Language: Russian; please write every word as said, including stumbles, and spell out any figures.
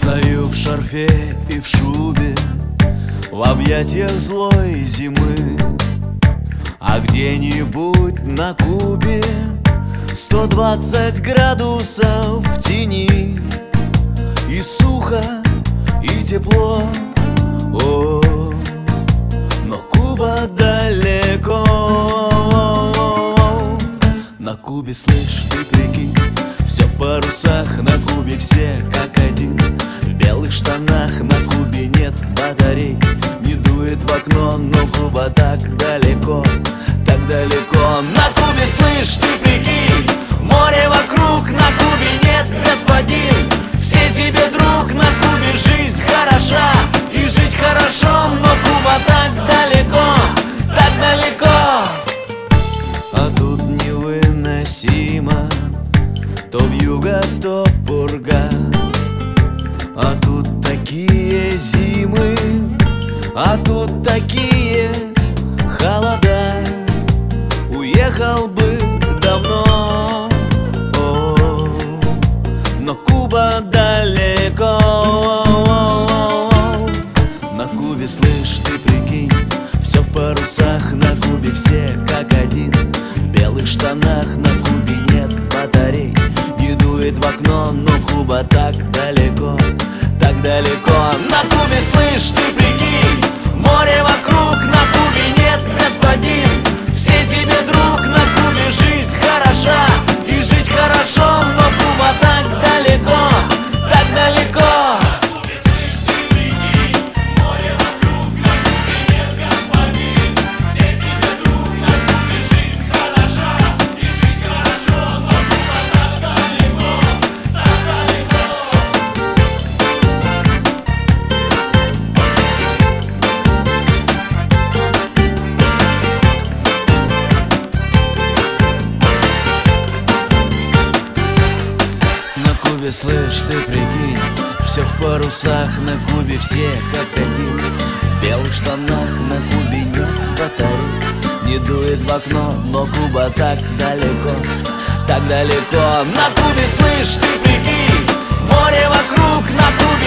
Стою в шарфе и в шубе, в объятиях злой зимы. А где-нибудь на Кубе сто двадцать градусов в тени, и сухо, и тепло. О, но Куба далеко. На Кубе, слышь, ты прикинь, все в парусах, на Кубе все как один. В белых штанах на Кубе нет батарей, не дует в окно, но Куба так далеко, так далеко. На Кубе, слышь, ты прикинь, море вокруг, на Кубе нет господин. Все тебе друг, на Кубе жизнь хороша, и жить хорошо, но Куба так далеко, так далеко. А тут невыносимо, то вьюга, то пурга. А тут такие зимы, а тут такие холода. Уехал бы давно, о, но Куба далеко. На Кубе, слышь, ты прикинь, все в парусах, на Кубе все как один. В белых штанах на Кубе нет батарей, не дует в окно, но Куба так далеко, так далеко. На Кубе, слышь, ты прикинь, море вокруг, на Кубе нет господин. Все тебе друг, на Кубе жизнь хороша, и жить хорошо, но Куба так далеко, так далеко. Слышь, ты прикинь, все в парусах, на Кубе все как один. В белых штанах на Кубе нет батарей, не дует в окно, но Куба так далеко, так далеко. На Кубе, слышь, ты прикинь, море вокруг, на Кубе